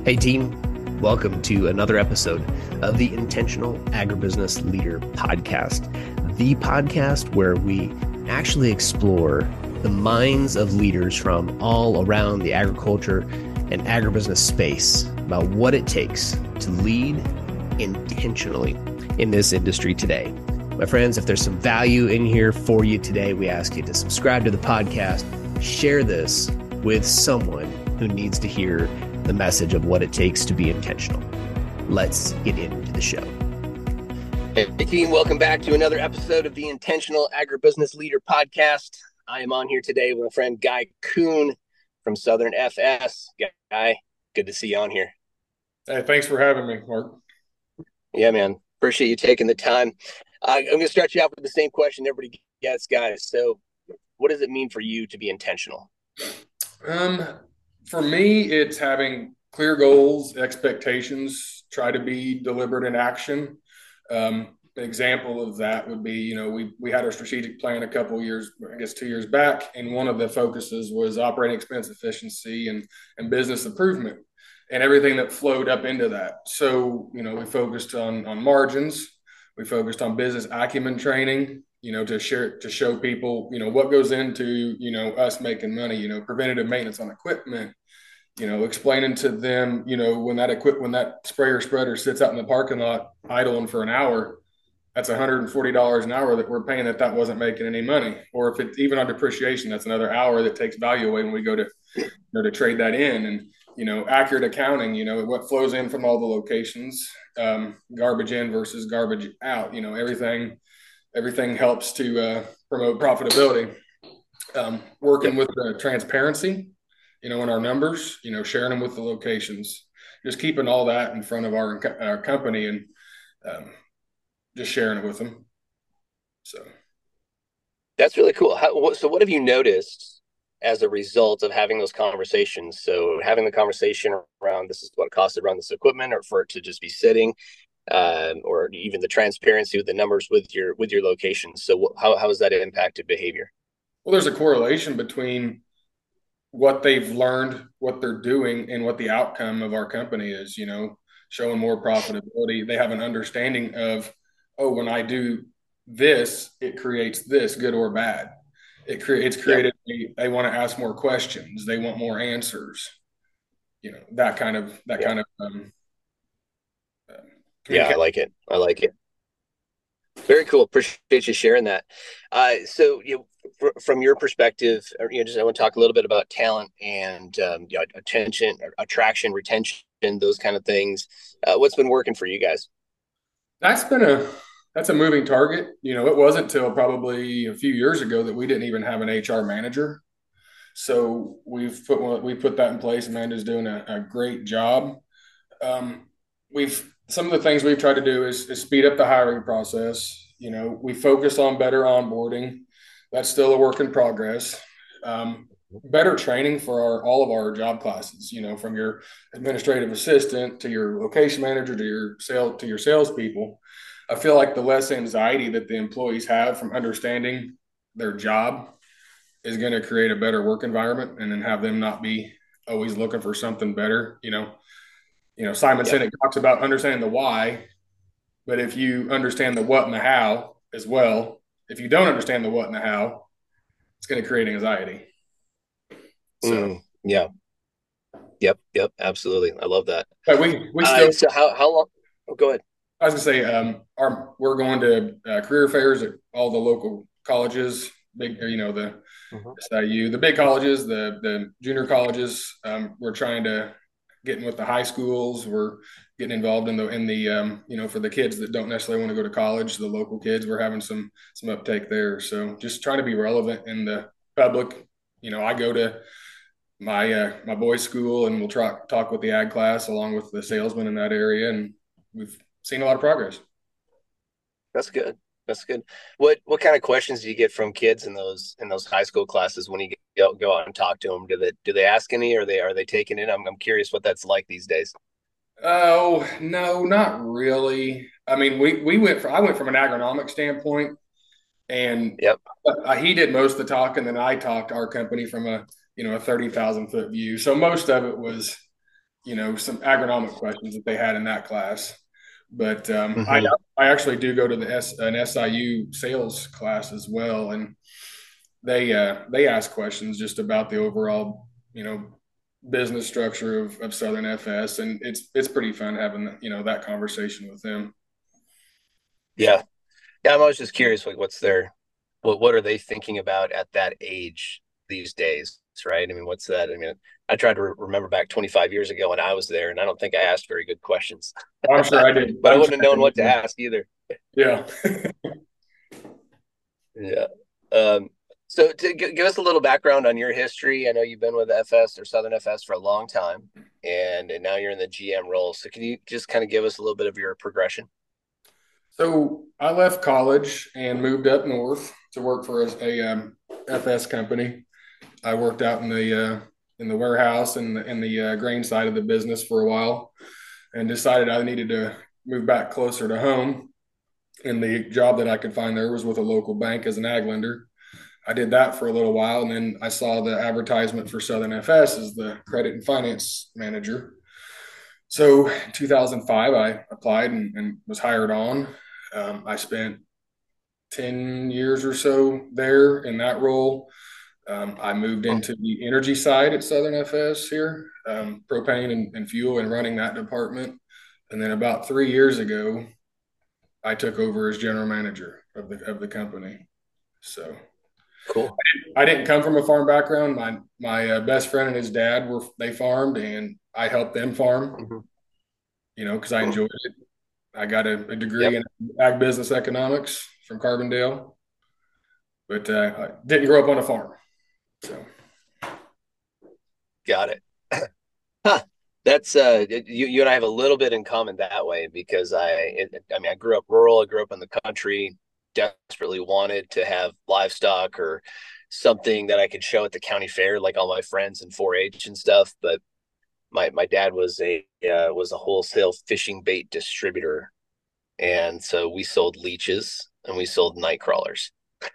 Hey team, welcome to another episode of the Intentional Agribusiness Leader Podcast, the podcast where we actually explore the minds of leaders from all around the agriculture and agribusiness space about what it takes to lead intentionally in this industry today. My friends, if there's some value in here for you today, we ask you to subscribe to the podcast, share this with someone who needs to hear the message of what it takes to be intentional. Let's get into the show. Hey, team, welcome back to another episode of the Intentional Agribusiness Leader Podcast. I am on here today with my friend Guy Kuhn from Southern FS. Guy, good to see you on here. Hey, thanks for having me, Mark. Yeah, man. Appreciate you taking the time. I'm going to start you off with the same question everybody gets, guys. So what does it mean for you to be intentional? For me, it's having clear goals, expectations, try to be deliberate in action. An example of that would be, we had our strategic plan a couple of years, I guess 2 years back, and one of the focuses was operating expense efficiency and business improvement and everything that flowed up into that. So, we focused on margins, we focused on business acumen training, to show people, what goes into, us making money, preventative maintenance on equipment, explaining to them, when that sprayer spreader sits out in the parking lot idling for an hour, that's $140 an hour that we're paying that wasn't making any money. Or if it's even on depreciation, that's another hour that takes value away when we go to trade that in. And, accurate accounting, what flows in from all the locations, garbage in versus garbage out, everything helps to promote profitability. Working with the transparency, in our numbers, sharing them with the locations, just keeping all that in front of our company and just sharing it with them. So that's really cool. So what have you noticed as a result of having those conversations? So having the conversation around this is what it costs to run this equipment, or for it to just be sitting, or even the transparency with the numbers with your locations. So how has that impacted behavior? Well, there's a correlation between what they've learned, what they're doing, and what the outcome of our company is, showing more profitability. They have an understanding of, when I do this, it creates this, good or bad. It's created, they want to ask more questions. They want more answers, that kind of yeah, I like it. Very cool. Appreciate you sharing that. So, from your perspective, just I want to talk a little bit about talent and attention, attraction, retention, those kind of things. What's been working for you guys? That's a moving target. It wasn't until probably a few years ago that we didn't even have an HR manager. So we put that in place. Amanda's doing a great job. Some of the things we've tried to do is speed up the hiring process. We focus on better onboarding. That's still a work in progress. Better training for all of our job classes. From your administrative assistant to your location manager to your salespeople. I feel like the less anxiety that the employees have from understanding their job is going to create a better work environment, and then have them not be always looking for something better. Simon Sinek talks about understanding the why, but if you understand the what and the how as well, if you don't understand the what and the how, it's going to create anxiety. So yeah. Yep, absolutely. I love that. But we still. So how long? Oh, go ahead. I was going to say, we're going to career fairs at all the local colleges, big, the SIU, the big colleges, the junior colleges. We're trying to get in with the high schools. We're getting involved in the for the kids that don't necessarily want to go to college, the local kids. We're having some uptake there. So just trying to be relevant in the public. I go to my boys' school, and we'll talk with the ag class along with the salesmen in that area, and we've seen a lot of progress. That's good. What kind of questions do you get from kids in those high school classes when you go out and talk to them? Do they ask any, or are they taking it? I'm curious what that's like these days. Oh no, not really. I mean, I went from an agronomic standpoint, and he did most of the talking, and then I talked our company from a 30,000 foot view. So most of it was some agronomic questions that they had in that class. But Mm-hmm. I actually do go to an SIU sales class as well, and they ask questions just about the overall business structure of Southern FS, and it's pretty fun having that conversation with them. Yeah. Yeah. I'm always just curious, like, what are they thinking about at that age these days? Right. I mean, what's that? I mean, I tried to remember back 25 years ago when I was there, and I don't think I asked very good questions, I'm sure I did. but I I'm sure wouldn't I have known what to did. ask either. Yeah. Yeah. Um, so to give us a little background on your history, I know you've been with FS or Southern FS for a long time, and now you're in the GM role. So can you just kind of give us a little bit of your progression? So I left college and moved up north to work for a FS company. I worked out in the warehouse and the grain side of the business for a while, and decided I needed to move back closer to home. And the job that I could find there was with a local bank as an ag lender. I did that for a little while, and then I saw the advertisement for Southern FS as the credit and finance manager. So in 2005, I applied and was hired on. I spent 10 years or so there in that role. I moved into the energy side at Southern FS here, propane and fuel, and running that department. And then about 3 years ago, I took over as general manager of the company. So Cool. I didn't come from a farm background. My best friend and his dad they farmed, and I helped them farm. Mm-hmm. Because I enjoyed it. I got a degree Yep. in ag business economics from Carbondale, but I didn't grow up on a farm. So Got it. Huh. That's you and I have a little bit in common that way because I mean I grew up rural, I grew up in the country, desperately wanted to have livestock or something that I could show at the county fair like all my friends in 4-H and stuff, but my dad was a wholesale fishing bait distributor, and so we sold leeches and we sold night crawlers.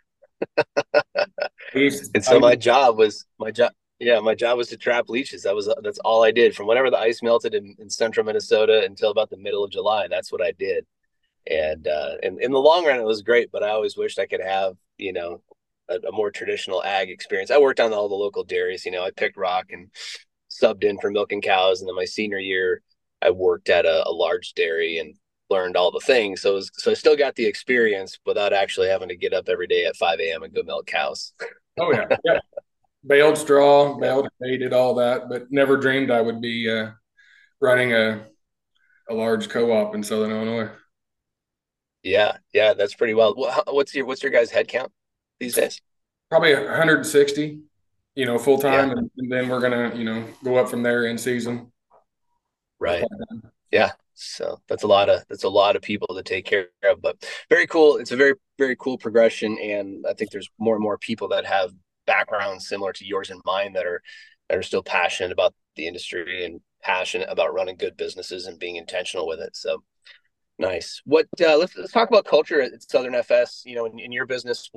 And I so my job was to trap leeches. That's all I did from whenever the ice melted in central Minnesota until about the middle of July. That's what I did. And in the long run, it was great. But I always wished I could have a more traditional ag experience. I worked on all the local dairies. I picked rock and subbed in for milking cows. And then my senior year, I worked at a large dairy and learned all the things. So I still got the experience without actually having to get up every day at 5 a.m. and go milk cows. Oh yeah, yeah. Baled straw, Yeah. baled hay, did all that, but never dreamed I would be running a large co-op in Southern Illinois. Yeah, yeah, that's pretty well. What's your guys' head count these days? Probably 160, full Yeah, time, and then we're gonna, go up from there in season. right. Yeah. So that's a lot of people to take care of, but very cool. It's a very, very cool progression. And I think there's more and more people that have backgrounds similar to yours and mine that are still passionate about the industry and passionate about running good businesses and being intentional with it. So nice. Let's talk about culture at Southern FS. In your business,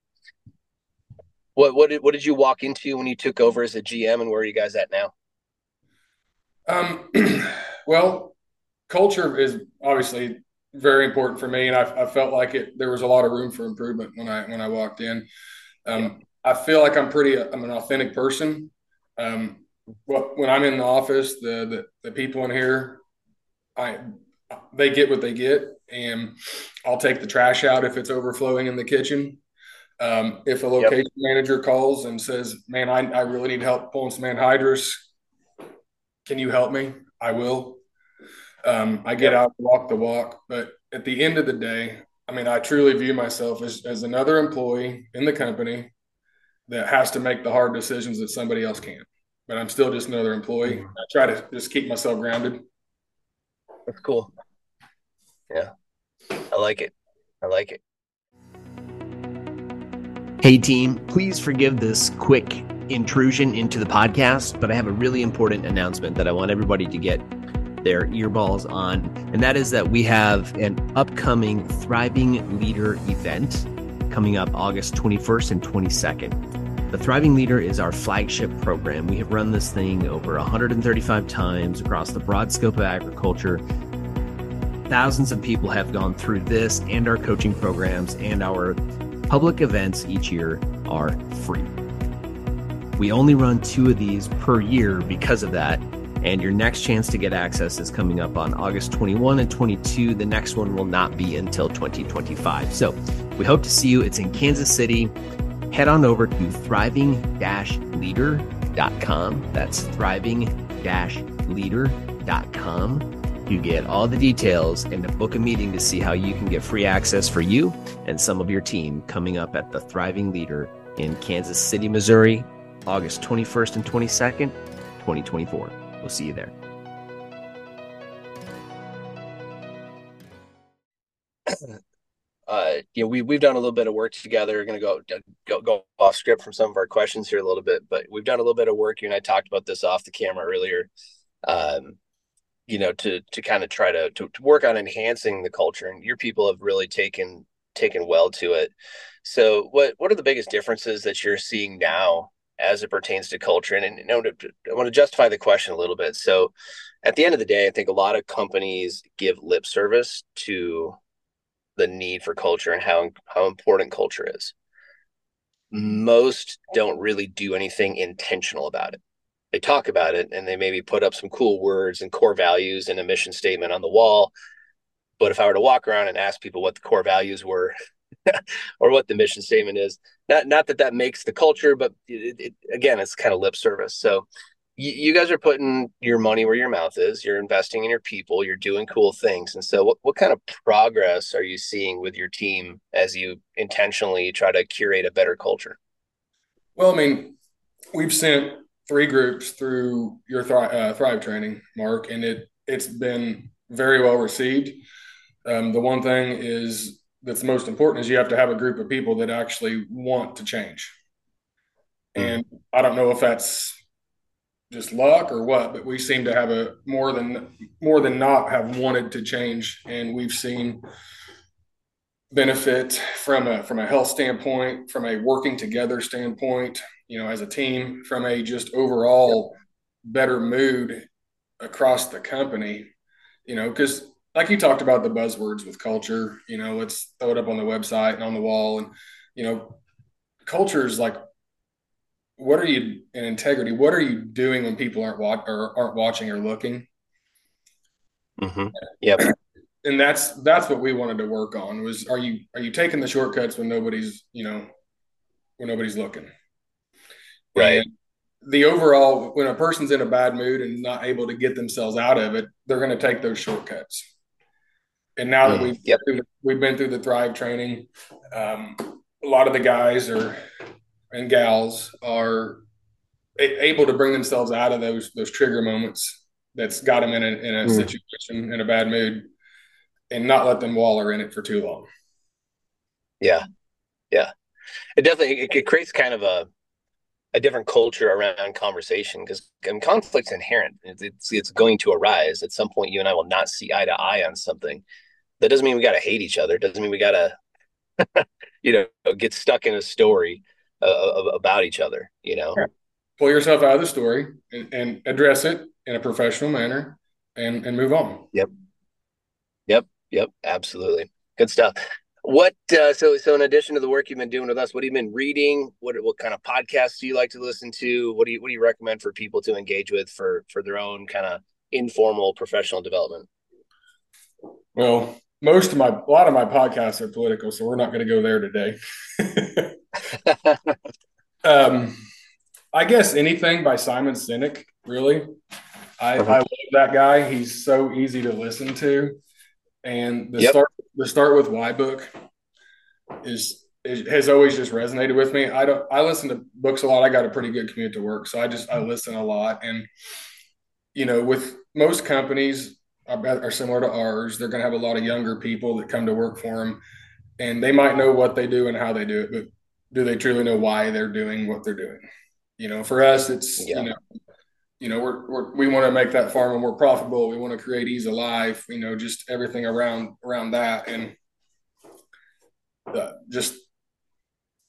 what did you walk into when you took over as a GM, and where are you guys at now? Um, well, culture is obviously very important for me, and I felt like there was a lot of room for improvement when I walked in. Yeah. I feel like I'm an authentic person. When I'm in the office, the people in here, I they get what they get, and I'll take the trash out if it's overflowing in the kitchen. If a Yep. location manager calls and says, "Man, I really need help pulling some anhydrous. Can you help me?" I will. I get Yep. out, walk the walk. But at the end of the day, I mean, I truly view myself as another employee in the company that has to make the hard decisions that somebody else can't. But I'm still just another employee. Mhm. I try to just keep myself grounded. That's cool. Yeah. I like it. I like it. Hey, team, please forgive this quick intrusion into the podcast, but I have a really important announcement that I want everybody to get their earballs on. And that is that we have an upcoming Thriving Leader event coming up August 21st and 22nd. The Thriving Leader is our flagship program. We have run this thing over 135 times across the broad scope of agriculture. Thousands of people have gone through this, and our coaching programs and our public events each year are free. We only run 2 of these per year because of that, and your next chance to get access is coming up on August 21 and 22. The next one will not be until 2025. So we hope to see you. It's in Kansas City. Head on over to thriving-leader.com. That's thriving-leader.com. You get all the details and to book a meeting to see how you can get free access for you and some of your team coming up at the Thriving Leader in Kansas City, Missouri, August 21st and 22nd, 2024. We'll see you there. We've done a little bit of work together. We're going to go off script from some of our questions here a little bit, but we've done a little bit of work. You and I talked about this off the camera earlier. To kind of try to work on enhancing the culture, and your people have really taken well to it. So what are the biggest differences that you're seeing now as it pertains to culture? And I want to justify the question a little bit. So at the end of the day, I think a lot of companies give lip service to the need for culture and how important culture is. Most don't really do anything intentional about it. They talk about it and they maybe put up some cool words and core values and a mission statement on the wall. But if I were to walk around and ask people what the core values were or what the mission statement is, not that makes the culture, but again, it's kind of lip service. So you guys are putting your money where your mouth is. You're investing in your people. You're doing cool things. And so what kind of progress are you seeing with your team as you intentionally try to curate a better culture? Well, I mean, we've sent 3 groups through your Thrive training, Mark, and it's been very well received. The one thing that's most important is you have to have a group of people that actually want to change. And I don't know if that's just luck or what, but we seem to have more than not have wanted to change, and we've seen benefit from a health standpoint, from a working together standpoint, as a team, from a just overall better mood across the company, because like you talked about the buzzwords with culture, let's throw it up on the website and on the wall. And, culture is like, what are you in integrity? What are you doing when people aren't watching or looking? Mm-hmm. Yep. And that's what we wanted to work on was, are you taking the shortcuts when nobody's looking? Right. And the overall, when a person's in a bad mood and not able to get themselves out of it, they're going to take those shortcuts. And now that we've been through the Thrive training, a lot of the guys and gals are able to bring themselves out of those trigger moments that's got them in a situation, in a bad mood, and not let them waller in it for too long. Yeah. It definitely it creates kind of a different culture around conversation, because conflict's inherent. It's going to arise at some point. You and I will not see eye to eye on something. That doesn't mean we got to hate each other. It doesn't mean we got to, get stuck in a story about each other. Pull yourself out of the story and address it in a professional manner and move on. Yep. Absolutely. Good stuff. What so in addition to the work you've been doing with us, what have you been reading? What kind of podcasts do you like to listen to? What do you recommend for people to engage with for their own kind of informal professional development? Well, a lot of my podcasts are political, so we're not going to go there today. I guess anything by Simon Sinek, really. I love that guy. He's so easy to listen to. And the Start With Why book has always just resonated with me. I listen to books a lot. I got a pretty good commute to work, so I listen a lot. And with most companies are similar to ours, they're going to have a lot of younger people that come to work for them, and they might know what they do and how they do it, but do they truly know why they're doing what they're doing? For us, it's we want to make that farm more profitable. We want to create ease of life, just everything around that. And just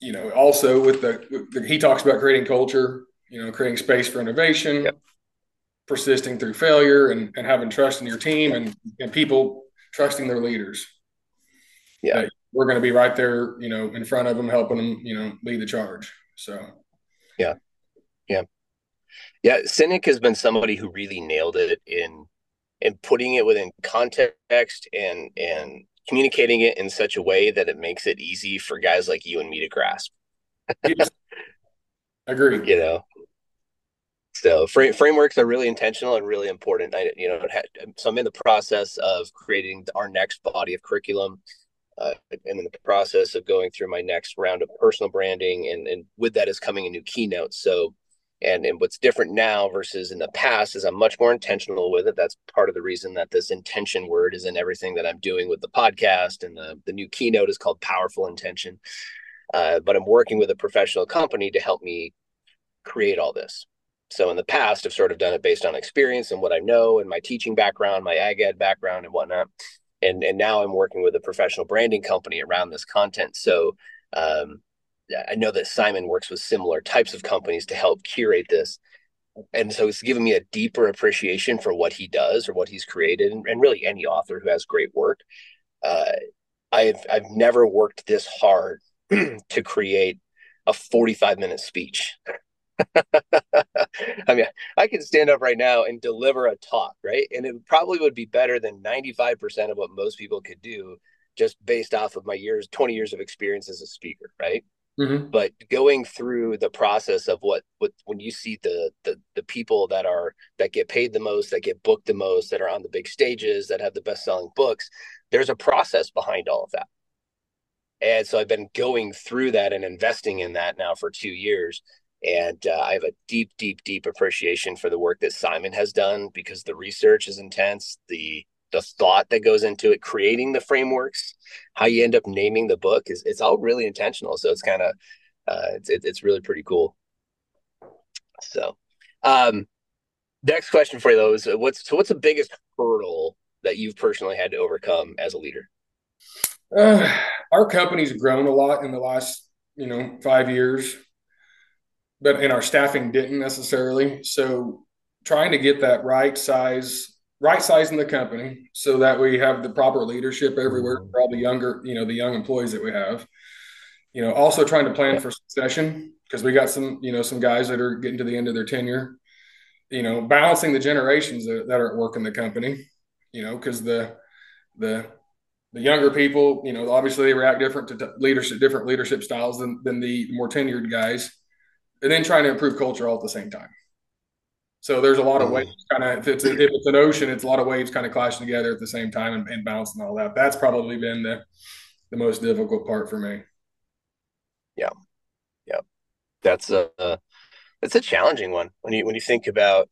Also with he talks about creating culture, creating space for innovation, Yep. persisting through failure, and having trust in your team and people trusting their leaders Yeah. that we're going to be right there, in front of them, helping them, lead the charge. So, Yeah. Yeah. Yeah. Cynic has been somebody who really nailed it in putting it within context and communicating it in such a way that it makes it easy for guys like you and me to grasp. yes, agreed. You know, so frameworks are really intentional and really important. So I'm in the process of creating our next body of curriculum, and in the process of going through my next round of personal branding, and with that is coming a new keynote. So, and what's different now versus in the past is I'm much more intentional with it. That's part of the reason that this intention word is in everything that I'm doing with the podcast, and the new keynote is called Powerful Intention. But I'm working with a professional company to help me create all this. So in the past, I've sort of done it based on experience and what I know and my teaching background, my ag ed background and whatnot. And now I'm working with a professional branding company around this content. So I know that Simon works with similar types of companies to help curate this. And so it's given me a deeper appreciation for what he does or what he's created, and really any author who has great work. Uh, I've never worked this hard to create a 45-minute speech. I mean, I could stand up right now and deliver a talk, right? And it probably would be better than 95% of what most people could do just based off of my 20 years of experience as a speaker, right? Mm-hmm. But going through the process of what when you see the people that get paid the most, that get booked the most, that are on the big stages, that have the best-selling books, there's a process behind all of that. And so I've been going through that and investing in that now for 2 years. And I have a deep, deep, deep appreciation for the work that Simon has done, because the research is intense, the thought that goes into it, creating the frameworks, how you end up naming the book it's all really intentional. So it's kind of it's really pretty cool. So next question for you though is what's the biggest hurdle that you've personally had to overcome as a leader? Uh, our company's grown a lot in the last 5 years, but in our staffing didn't necessarily. So trying to get that right size in the company so that we have the proper leadership everywhere for all the younger, the young employees that we have. Also trying to plan Yeah. for succession because we got some guys that are getting to the end of their tenure. Balancing the generations that are at work in the company. Because the younger people, obviously they react different to different leadership styles than the more tenured guys, and then trying to improve culture all at the same time. So there's a lot of waves kind of, if it's an ocean, it's a lot of waves kind of clashing together at the same time and balancing all that. That's probably been the most difficult part for me. Yeah. Yeah. That's a challenging one when you think about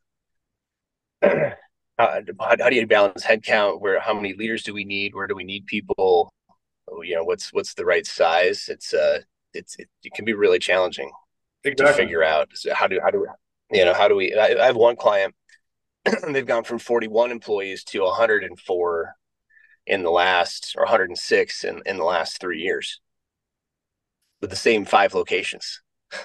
how do you balance headcount? How many leaders do we need? Where do we need people? What's the right size? It can be really challenging to Exactly. figure out. So how do we? I have one client. They've gone from 41 employees to 104 in the last, or 106 in the last 3 years, with the same 5 locations.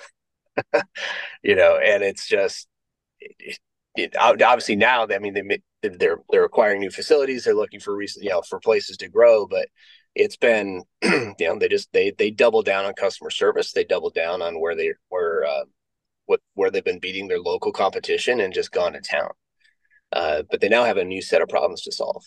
And it's just obviously now. I mean, they're acquiring new facilities. They're looking for for places to grow, but it's been they double down on customer service. They double down on where they've been beating their local competition and just gone to town. But they now have a new set of problems to solve,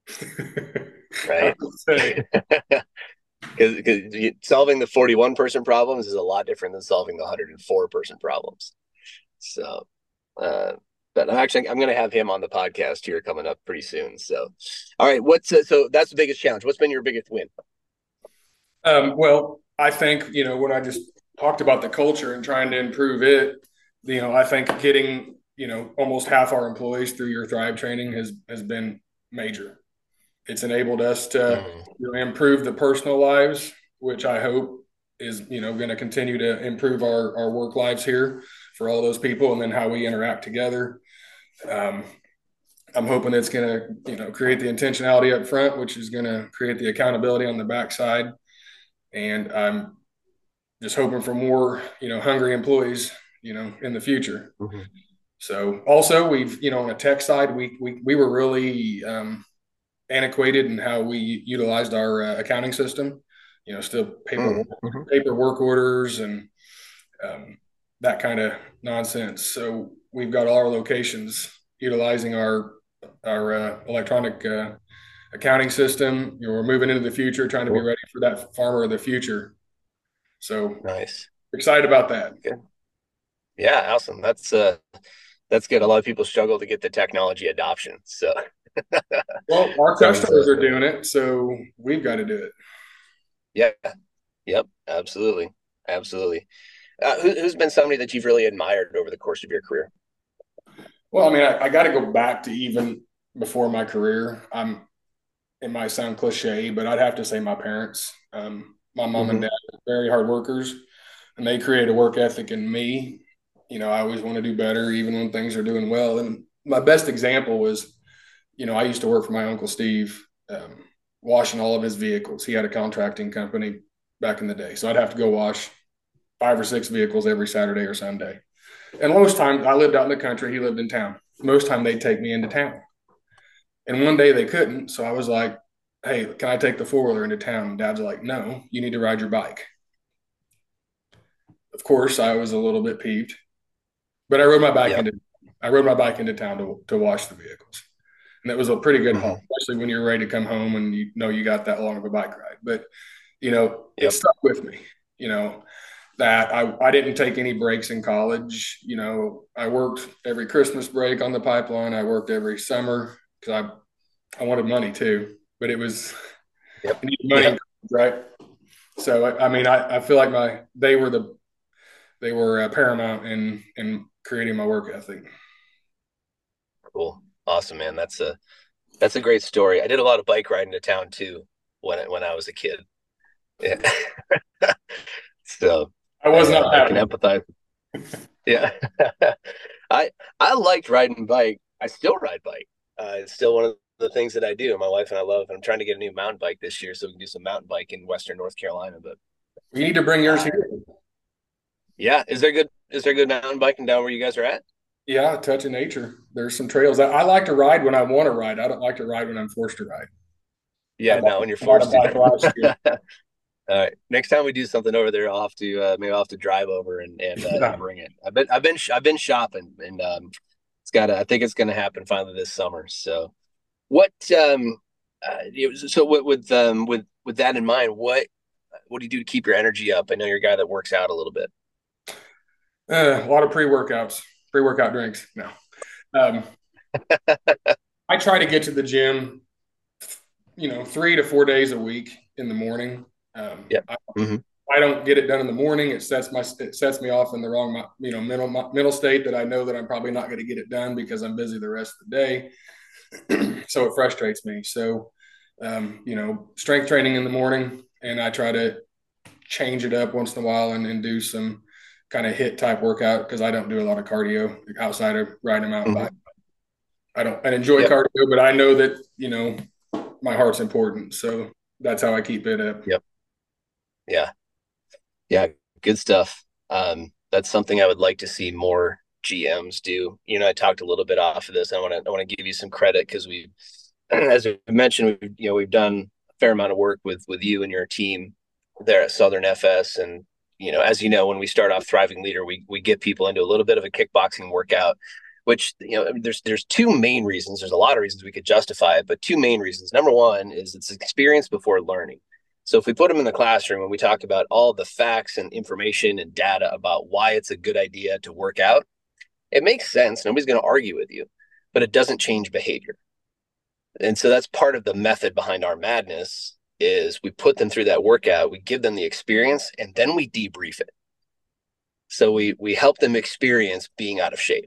I right? would say. Because solving the 41 person problems is a lot different than solving the 104 person problems. So, uh, but I'm going to have him on the podcast here coming up pretty soon. So, all right, so that's the biggest challenge. What's been your biggest win? Well, I think, when I just talked about the culture and trying to improve it, I think getting, almost half our employees through your Thrive training has been major. It's enabled us to improve the personal lives, which I hope is, going to continue to improve our work lives here for all those people, and then how we interact together. I'm hoping it's going to, create the intentionality up front, which is going to create the accountability on the backside. And I'm just hoping for more, hungry employees, in the future. Mhm. So also we've, on the tech side, we were really antiquated in how we utilized our accounting system. Still Mhm. paper work orders and that kind of nonsense. So we've got all our locations utilizing our electronic accounting system. We're moving into the future, trying to be Cool. ready for that farmer of the future. So Nice. excited about that. Good. Yeah, awesome. That's good. A lot of people struggle to get the technology adoption. So Well, our sounds customers are doing it, so we've got to do it. yeah. Yep, absolutely. Absolutely. Who's been somebody that you've really admired over the course of your career? Well, I mean, I got to go back to even before my career. It might sound cliche, but I'd have to say my parents. My mom and Hmm. dad are very hard workers, and they create a work ethic in me. I always want to do better, even when things are doing well. And my best example was, I used to work for my uncle Steve, washing all of his vehicles. He had a contracting company back in the day, so I'd have to go wash 5 or 6 vehicles every Saturday or Sunday. And most times I lived out in the country, he lived in town. Most time they'd take me into town. And one day they couldn't. So I was like, hey, can I take the four-wheeler into town? And Dad's like, no, you need to ride your bike. Of course, I was a little bit peeved, but Yep. I rode my bike into town to wash the vehicles. And it was a pretty good Hmm. haul, especially when you're ready to come home and you know you got that long of a bike ride. But it Yep. stuck with me, that I didn't take any breaks in college. I worked every Christmas break on the pipeline. I worked every summer because I wanted money too, but it was Yep. I needed money, Yep. right? So I mean, I feel like they were paramount in creating my work ethic. Cool. Awesome, man. That's a great story. I did a lot of bike riding to town too when I was a kid. Yeah. So I was not I can happy. empathize. Yeah. I I liked riding bike. I still ride bike. It's still one of the things that I do. My wife and I love, and I'm trying to get a new mountain bike this year so we can do some mountain bike in Western North Carolina. But You need to bring yours uh, here. yeah, is there good mountain biking down where you guys are at? Yeah, touch of nature. There's some trails. I like to ride when I want to ride. I don't like to ride when I'm forced to ride. I Yeah, bought, no, when you're I bought a forced to. bike last year. All right. Next time we do something over there, I'll have to maybe I'll have to drive over and Yeah. bring it. I've been shopping and I think it's gonna happen finally this summer. So what so with that in mind, what do you do to keep your energy up? I know you're a guy that works out a little bit. A lot of pre-workout drinks. No. Um, I try to get to the gym, 3 to 4 days a week in the morning. Yeah. Hmm. I don't get it done in the morning. It sets me off in the wrong, mental state that I know that I'm probably not going to get it done because I'm busy the rest of the day. So it frustrates me. So, strength training in the morning, and I try to change it up once in a while and do some kind of hit type workout because I don't do a lot of cardio outside of riding a mountain Hmm. bike. I enjoy Yep. cardio, but I know that, my heart's important. So that's how I keep it up. Yep. Yeah. Yeah. Good stuff. That's something I would like to see more GMs do. I talked a little bit off of this. I want to give you some credit because as I mentioned, we've done a fair amount of work with you and your team there at Southern FS. And, as you know, when we start off Thriving Leader, we get people into a little bit of a kickboxing workout, which, there's two main reasons. There's a lot of reasons we could justify it, but two main reasons. Number one is it's experience before learning. So if we put them in the classroom and we talk about all the facts and information and data about why it's a good idea to work out, it makes sense. Nobody's going to argue with you, but it doesn't change behavior. And so that's part of the method behind our madness is we put them through that workout, we give them the experience, and then we debrief it. So we help them experience being out of shape.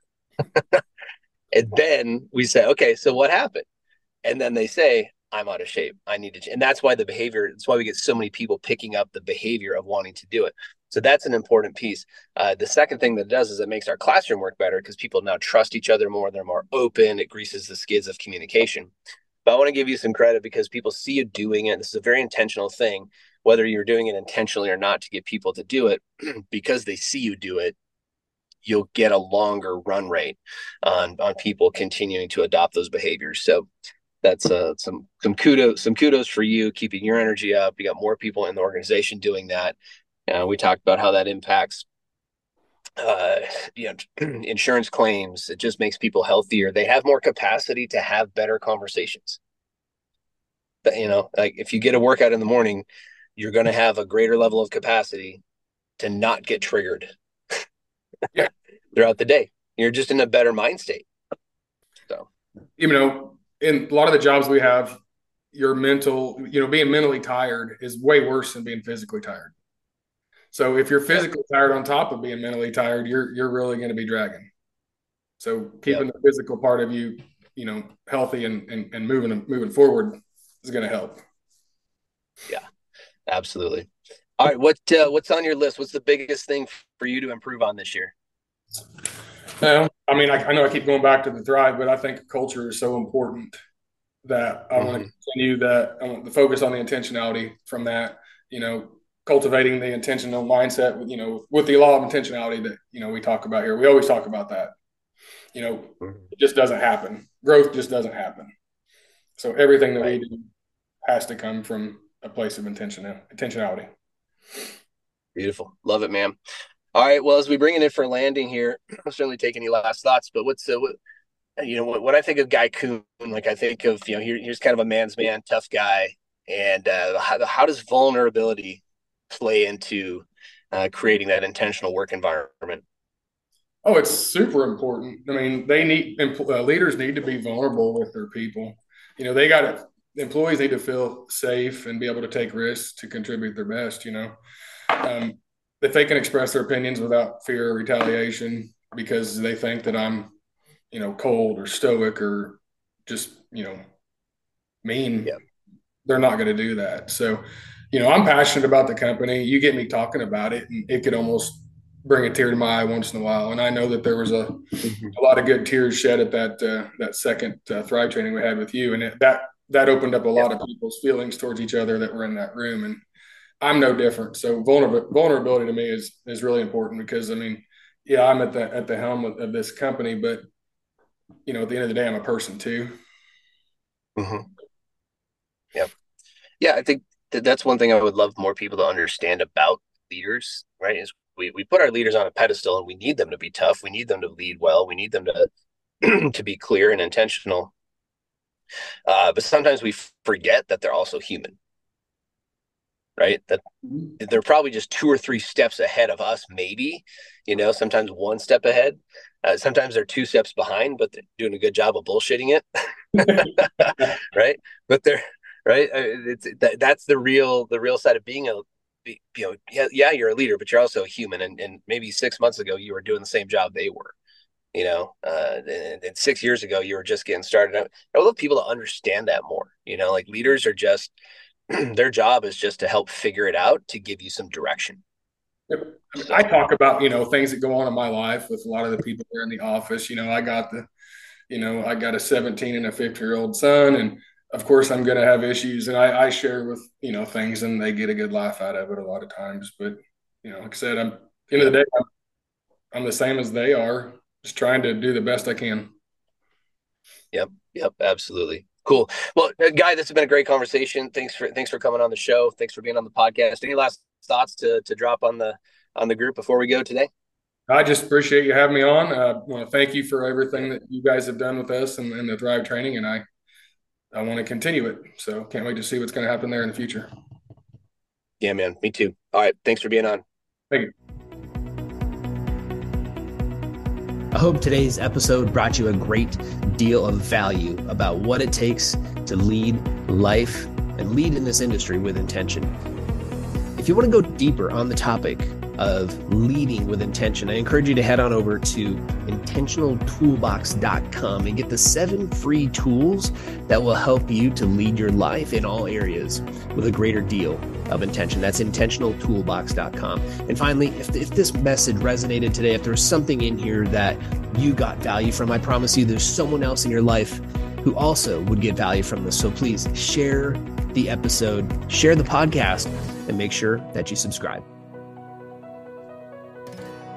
And then we say, okay, so what happened? And then they say, I'm out of shape. I need to, and that's why that's why we get so many people picking up the behavior of wanting to do it. So that's an important piece. The second thing that it does is it makes our classroom work better because people now trust each other more. They're more open. It greases the skids of communication. But I want to give you some credit because people see you doing it. This is a very intentional thing. whether you're doing it intentionally or not to get people to do it, because they see you do it, you'll get a longer run rate on people continuing to adopt those behaviors. So that's some kudos for you, keeping your energy up. You got more people in the organization doing that. We talked about how that impacts insurance claims. It just makes people healthier. They have more capacity to have better conversations. But, like if you get a workout in the morning, you're going to have a greater level of capacity to not get triggered throughout the day. You're just in a better mind state. So, in a lot of the jobs we have, your mental, being mentally tired is way worse than being physically tired. So if you're physically tired on top of being mentally tired, you're really going to be dragging. So keeping the physical part of you, healthy and moving forward is going to help. Yeah, absolutely. All right. What's on your list? What's the biggest thing for you to improve on this year? I know I keep going back to the Thrive, but I think culture is so important that I want to continue that. I want to focus on the intentionality from that, cultivating the intentional mindset, with the law of intentionality that, we talk about here. We always talk about that. It just doesn't happen. Growth just doesn't happen. So everything that we do has to come from a place of intentionality. Beautiful. Love it, man. All right. Well, as we bring it in for landing here, I'm certainly taking any last thoughts, but when I think of Guy Kuhn, like I think of, here's kind of a man's man, tough guy. And how does vulnerability play into creating that intentional work environment? Oh, it's super important. Leaders need to be vulnerable with their people. Employees need to feel safe and be able to take risks to contribute their best, if they can express their opinions without fear of retaliation because they think that I'm, cold or stoic or just, mean, they're not going to do that. So, I'm passionate about the company. You get me talking about it and it could almost bring a tear to my eye once in a while. And I know that there was a lot of good tears shed at that second Thrive training we had with you. And that opened up a lot of people's feelings towards each other that were in that room. And I'm no different. So vulnerability to me is really important because, I'm at the helm of this company, but, at the end of the day, I'm a person too. Mm-hmm. Yep. Yeah, I think that's one thing I would love more people to understand about leaders, right? Is we put our leaders on a pedestal and we need them to be tough. We need them to lead well. We need them to be clear and intentional. But sometimes we forget that they're also human, right? That they're probably just 2 or 3 steps ahead of us, maybe, sometimes 1 step ahead. Sometimes they're 2 steps behind, but they're doing a good job of bullshitting it. Right. But they're right. That's the real side of being you're a leader, but you're also a human. And maybe 6 months ago, you were doing the same job they were, and 6 years ago, you were just getting started. I would love people to understand that more, like leaders are just, their job is just to help figure it out, to give you some direction. Yep. I talk about, things that go on in my life with a lot of the people there in the office. I got a 17 and a 50-year-old son, and of course I'm going to have issues, and I share with, things, and they get a good laugh out of it a lot of times. But, like I said, at the end of the day, I'm the same as they are, just trying to do the best I can. Yep. Absolutely. Cool. Well, Guy, this has been a great conversation. Thanks for coming on the show. Thanks for being on the podcast. Any last thoughts to drop on the group before we go today? I just appreciate you having me on. I want to thank you for everything that you guys have done with us and the Thrive training, and I want to continue it. So can't wait to see what's going to happen there in the future. Yeah, man. Me too. All right. Thanks for being on. Thank you. I hope today's episode brought you a great deal of value about what it takes to lead life and lead in this industry with intention. If you want to go deeper on the topic of leading with intention, I encourage you to head on over to intentionaltoolbox.com and get the 7 free tools that will help you to lead your life in all areas with a greater deal of intention. That's intentionaltoolbox.com. And finally, if this message resonated today, if there's something in here that you got value from, I promise you there's someone else in your life who also would get value from this. So please share the episode, share the podcast, and make sure that you subscribe.